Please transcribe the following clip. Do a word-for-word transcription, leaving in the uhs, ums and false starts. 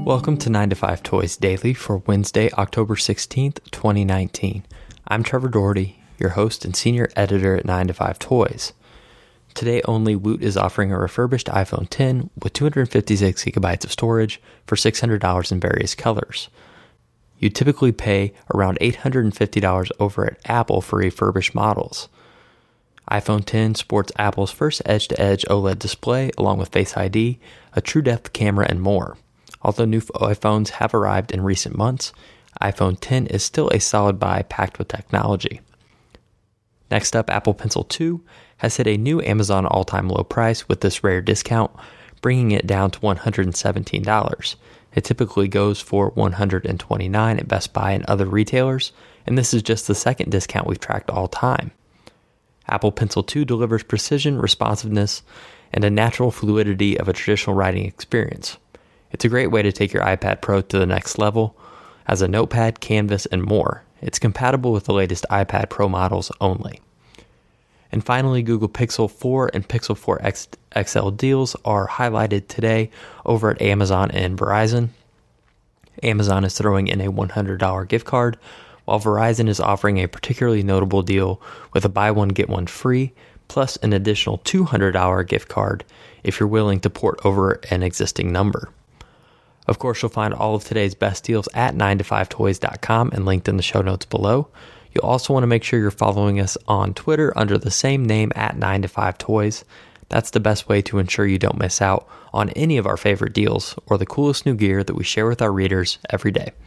Welcome to nine to five Toys Daily for Wednesday, October sixteenth, twenty nineteen. I'm Trevor Doherty, your host and senior editor at nine to five Toys. Today only, Woot is offering a refurbished iPhone ten with two hundred fifty-six gigabytes of storage for six hundred dollars in various colors. You typically pay around eight hundred fifty dollars over at Apple for refurbished models. iPhone ten sports Apple's first edge-to-edge OLED display along with Face I D, a true depth camera, and more. Although new iPhones have arrived in recent months, iPhone ten is still a solid buy packed with technology. Next up, Apple Pencil two has hit a new Amazon all-time low price with this rare discount, bringing it down to one hundred seventeen dollars. It typically goes for one hundred twenty-nine dollars at Best Buy and other retailers, and this is just the second discount we've tracked all time. Apple Pencil two delivers precision, responsiveness, and a natural fluidity of a traditional writing experience. It's a great way to take your iPad Pro to the next level as a notepad, canvas, and more. It's compatible with the latest iPad Pro models only. And finally, Google Pixel four and Pixel four X L deals are highlighted today over at Amazon and Verizon. Amazon is throwing in a one hundred dollars gift card, while Verizon is offering a particularly notable deal with a buy one get one free, plus an additional two hundred dollars gift card if you're willing to port over an existing number. Of course, you'll find all of today's best deals at nine to five toys dot com and linked in the show notes below. You'll also want to make sure you're following us on Twitter under the same name at nine to five toys. That's the best way to ensure you don't miss out on any of our favorite deals or the coolest new gear that we share with our readers every day.